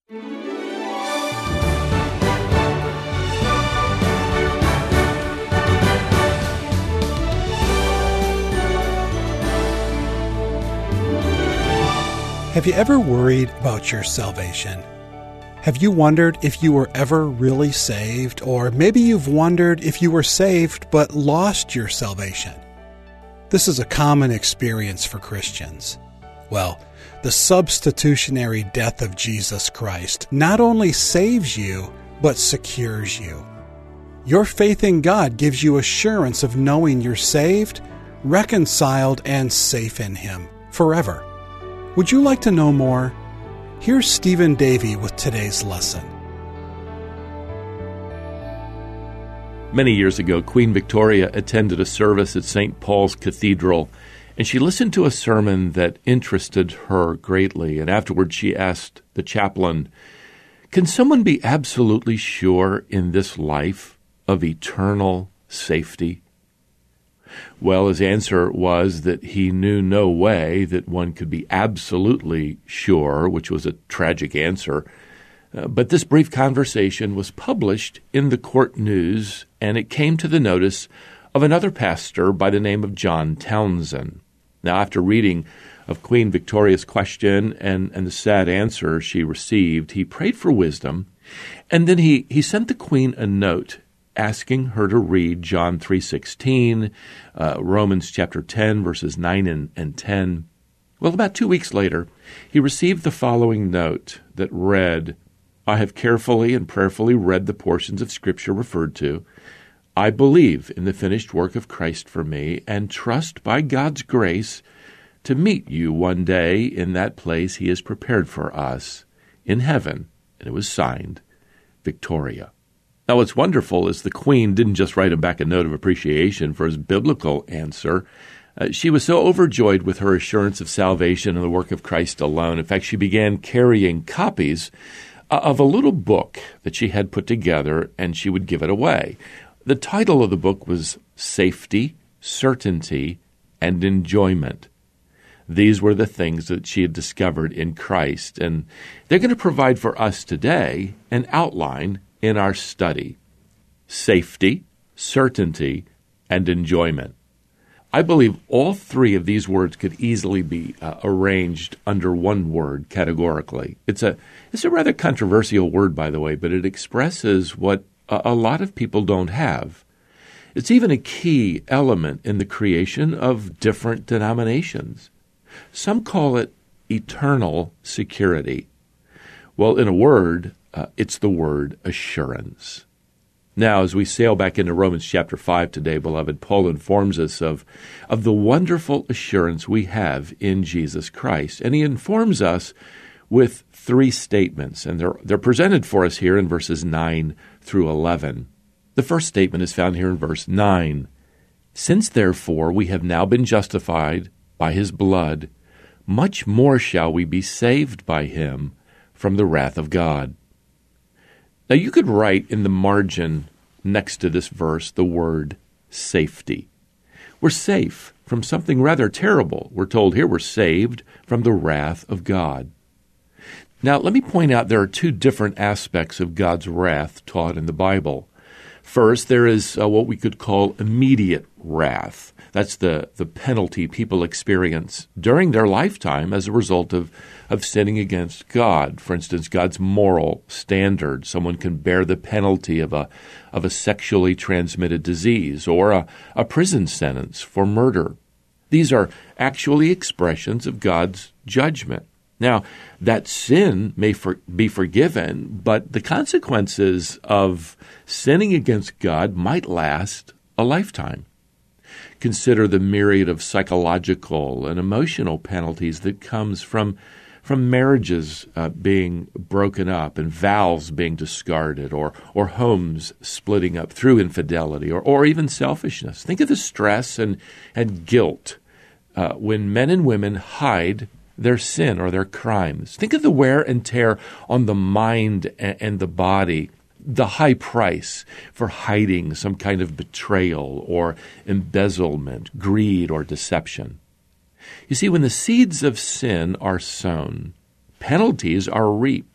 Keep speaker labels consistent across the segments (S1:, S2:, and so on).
S1: Have you ever worried about your salvation? Have you wondered if you were ever really saved? Or maybe you've wondered if you were saved but lost your salvation? This is a common experience for Christians. Well, the substitutionary death of Jesus Christ not only saves you, but secures you. Your faith in God gives you assurance of knowing you're saved, reconciled, and safe in Him forever. Would you like to know more? Here's Stephen Davey with today's lesson.
S2: Many years ago, Queen Victoria attended a service at St. Paul's Cathedral, and she listened to a sermon that interested her greatly. And afterwards, she asked the chaplain, "Can someone be absolutely sure in this life of eternal safety?" Well, his answer was that he knew no way that one could be absolutely sure, which was a tragic answer. But this brief conversation was published in the Court News, and it came to the notice of another pastor by the name of John Townsend. Now, after reading of Queen Victoria's question and the sad answer she received, he prayed for wisdom, and then he sent the Queen a note asking her to read John 3:16, Romans chapter 10, verses 9 and 10. Well, about 2 weeks later, he received the following note that read, "I have carefully and prayerfully read the portions of Scripture referred to. I believe in the finished work of Christ for me and trust by God's grace to meet you one day in that place He has prepared for us in heaven." And it was signed, Victoria. Now, what's wonderful is the Queen didn't just write him back a note of appreciation for his biblical answer. She was so overjoyed with her assurance of salvation and the work of Christ alone. In fact, she began carrying copies of a little book that she had put together, and she would give it away. The title of the book was Safety, Certainty, and Enjoyment. These were the things that she had discovered in Christ, and they're going to provide for us today an outline in our study: safety, certainty, and enjoyment. I believe all three of these words could easily be arranged under one word categorically. It's a rather controversial word, by the way, but it expresses what a lot of people don't have. It's even a key element in the creation of different denominations. Some call it eternal security. Well, in a word, it's the word assurance. Now, as we sail back into Romans chapter 5 today, beloved, Paul informs us of the wonderful assurance we have in Jesus Christ. And he informs us with three statements, and they're presented for us here in verses 9 through 11. The first statement is found here in verse 9. "Since, therefore, we have now been justified by His blood, much more shall we be saved by Him from the wrath of God." Now, you could write in the margin next to this verse the word safety. We're safe from something rather terrible. We're told here we're saved from the wrath of God. Now, let me point out there are two different aspects of God's wrath taught in the Bible. First, there is what we could call immediate wrath. That's the penalty people experience during their lifetime as a result of sinning against God. For instance, God's moral standard. Someone can bear the penalty of a sexually transmitted disease or a prison sentence for murder. These are actually expressions of God's judgment. Now, that sin may be forgiven, but the consequences of sinning against God might last a lifetime. Consider the myriad of psychological and emotional penalties that comes from marriages being broken up and vows being discarded or homes splitting up through infidelity or even selfishness. Think of the stress and guilt when men and women hide their sin or their crimes. Think of the wear and tear on the mind and the body, the high price for hiding some kind of betrayal or embezzlement, greed, or deception. You see, when the seeds of sin are sown, penalties are reaped.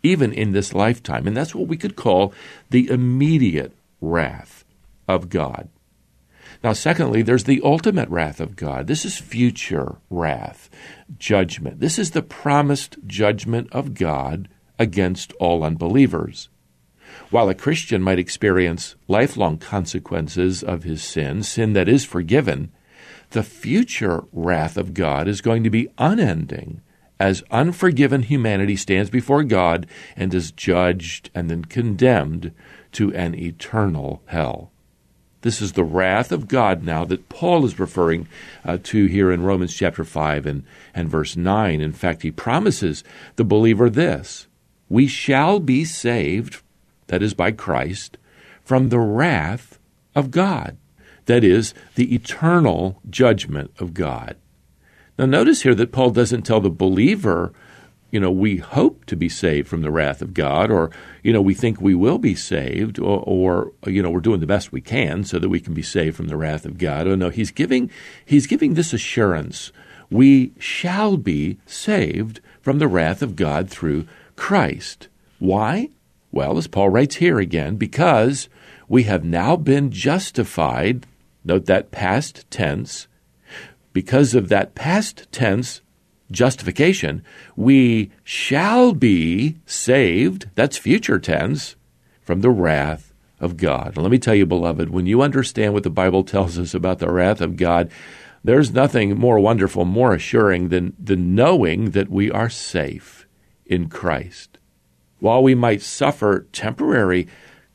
S2: even in this lifetime. And that's what we could call the immediate wrath of God. Now, secondly, there's the ultimate wrath of God. This is future wrath, judgment. This is the promised judgment of God against all unbelievers. While a Christian might experience lifelong consequences of his sin that is forgiven, the future wrath of God is going to be unending as unforgiven humanity stands before God and is judged and then condemned to an eternal hell. This is the wrath of God now that Paul is referring to here in Romans chapter 5 and verse 9. In fact, he promises the believer this: we shall be saved, that is by Christ, from the wrath of God, that is, the eternal judgment of God. Now notice here that Paul doesn't tell the believer, we hope to be saved from the wrath of God, or, we think we will be saved, or we're doing the best we can so that we can be saved from the wrath of God. Oh no, he's giving this assurance: we shall be saved from the wrath of God through Christ. Why? Well, as Paul writes here again, because we have now been justified, note that past tense, because of that past tense justification, we shall be saved, that's future tense, from the wrath of God. And let me tell you, beloved, when you understand what the Bible tells us about the wrath of God, there's nothing more wonderful, more assuring than knowing that we are safe in Christ. While we might suffer temporary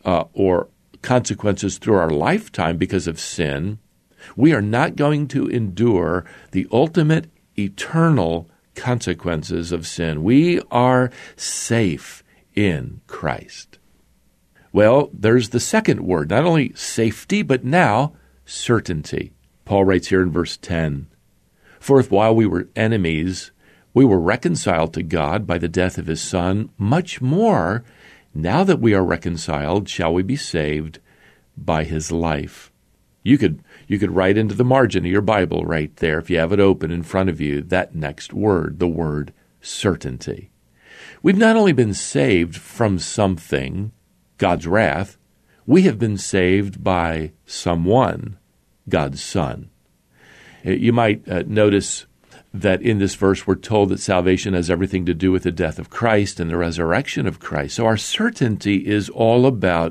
S2: or consequences through our lifetime because of sin, we are not going to endure the ultimate eternal consequences of sin. We are safe in Christ. Well, there's the second word, not only safety, but now certainty. Paul writes here in verse 10, "For if while we were enemies, we were reconciled to God by the death of his Son, much more, now that we are reconciled, shall we be saved by his life." You could write into the margin of your Bible right there, if you have it open in front of you, that next word, the word certainty. We've not only been saved from something, God's wrath, we have been saved by someone, God's Son. You might notice that in this verse we're told that salvation has everything to do with the death of Christ and the resurrection of Christ. So our certainty is all about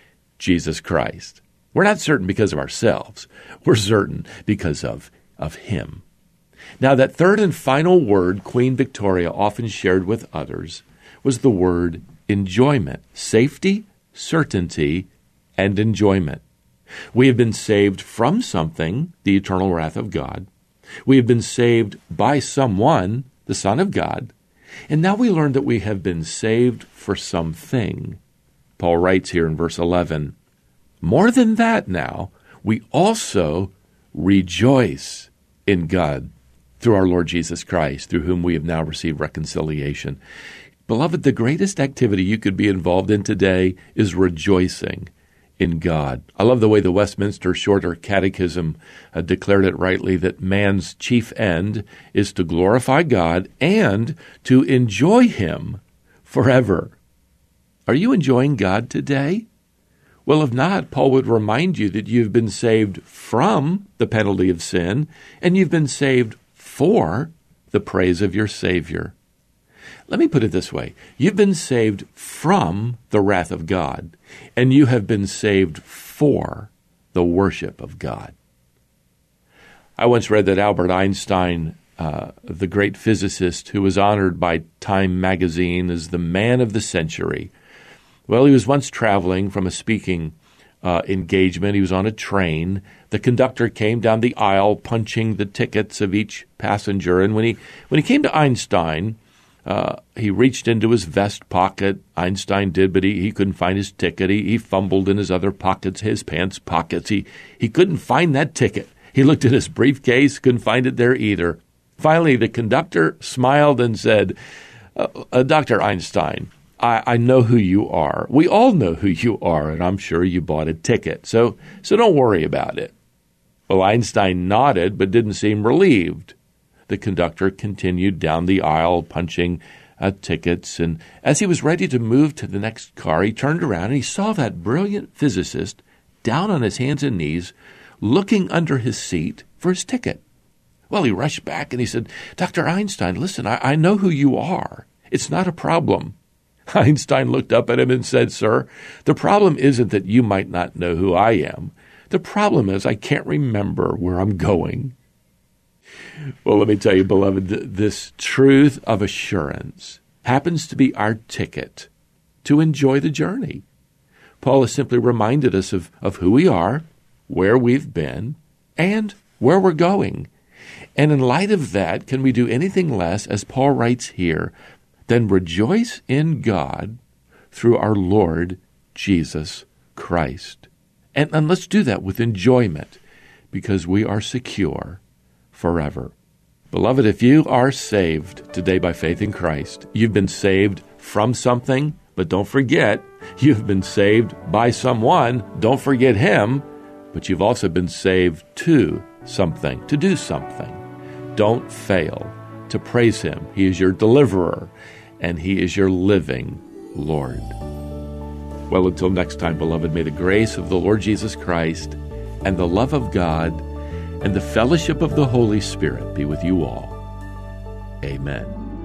S2: Jesus Christ. We're not certain because of ourselves. We're certain because of him. Now, that third and final word Queen Victoria often shared with others was the word enjoyment. Safety, certainty, and enjoyment. We have been saved from something, the eternal wrath of God. We have been saved by someone, the Son of God. And now we learn that we have been saved for something. Paul writes here in verse 11, "More than that now, we also rejoice in God through our Lord Jesus Christ, through whom we have now received reconciliation." Beloved, the greatest activity you could be involved in today is rejoicing in God. I love the way the Westminster Shorter Catechism declared it rightly, that man's chief end is to glorify God and to enjoy him forever. Are you enjoying God today? Well, if not, Paul would remind you that you've been saved from the penalty of sin, and you've been saved for the praise of your Savior. Let me put it this way. You've been saved from the wrath of God, and you have been saved for the worship of God. I once read that Albert Einstein, the great physicist who was honored by Time magazine as the man of the century, well, he was once traveling from a speaking engagement. He was on a train. The conductor came down the aisle punching the tickets of each passenger. And when he came to Einstein, he reached into his vest pocket. Einstein did, but he couldn't find his ticket. He fumbled in his other pockets, his pants pockets. He couldn't find that ticket. He looked in his briefcase, couldn't find it there either. Finally, the conductor smiled and said, "Dr. Einstein, I know who you are. We all know who you are, and I'm sure you bought a ticket. So don't worry about it." Well, Einstein nodded, but didn't seem relieved. The conductor continued down the aisle, punching tickets, and as he was ready to move to the next car, he turned around and he saw that brilliant physicist down on his hands and knees, looking under his seat for his ticket. Well, he rushed back and he said, "Dr. Einstein, listen, I know who you are. It's not a problem." Einstein looked up at him and said, "Sir, the problem isn't that you might not know who I am. The problem is I can't remember where I'm going." Well, let me tell you, beloved, this truth of assurance happens to be our ticket to enjoy the journey. Paul has simply reminded us of who we are, where we've been, and where we're going. And in light of that, can we do anything less, as Paul writes here, than rejoice in God through our Lord Jesus Christ? And let's do that with enjoyment, because we are secure forever. Beloved, if you are saved today by faith in Christ, you've been saved from something, but don't forget, you've been saved by someone. Don't forget him, but you've also been saved to something, to do something. Don't fail to praise him. He is your deliverer, and he is your living Lord. Well, until next time, beloved, may the grace of the Lord Jesus Christ and the love of God and the fellowship of the Holy Spirit be with you all. Amen.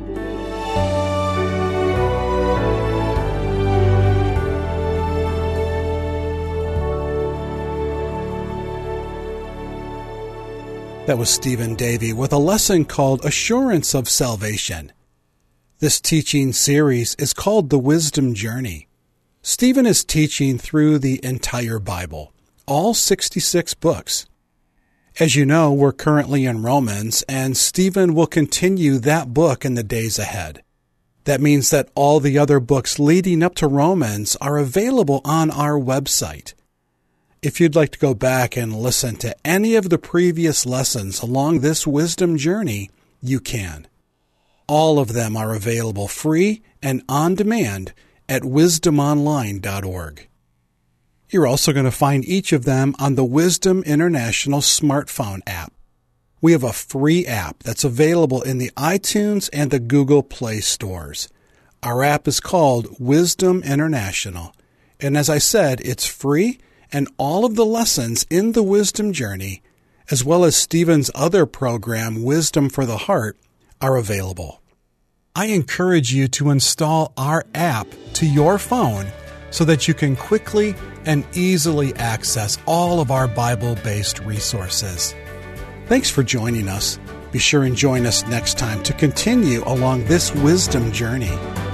S1: That was Stephen Davey with a lesson called Assurance of Salvation. This teaching series is called The Wisdom Journey. Stephen is teaching through the entire Bible, all 66 books. As you know, we're currently in Romans, and Stephen will continue that book in the days ahead. That means that all the other books leading up to Romans are available on our website. If you'd like to go back and listen to any of the previous lessons along this wisdom journey, you can. All of them are available free and on demand at wisdomonline.org. You're also going to find each of them on the Wisdom International smartphone app. We have a free app that's available in the iTunes and the Google Play stores. Our app is called Wisdom International, and as I said, it's free, and all of the lessons in the Wisdom Journey, as well as Stephen's other program, Wisdom for the Heart, are available. I encourage you to install our app to your phone so that you can quickly and easily access all of our Bible-based resources. Thanks for joining us. Be sure and join us next time to continue along this wisdom journey.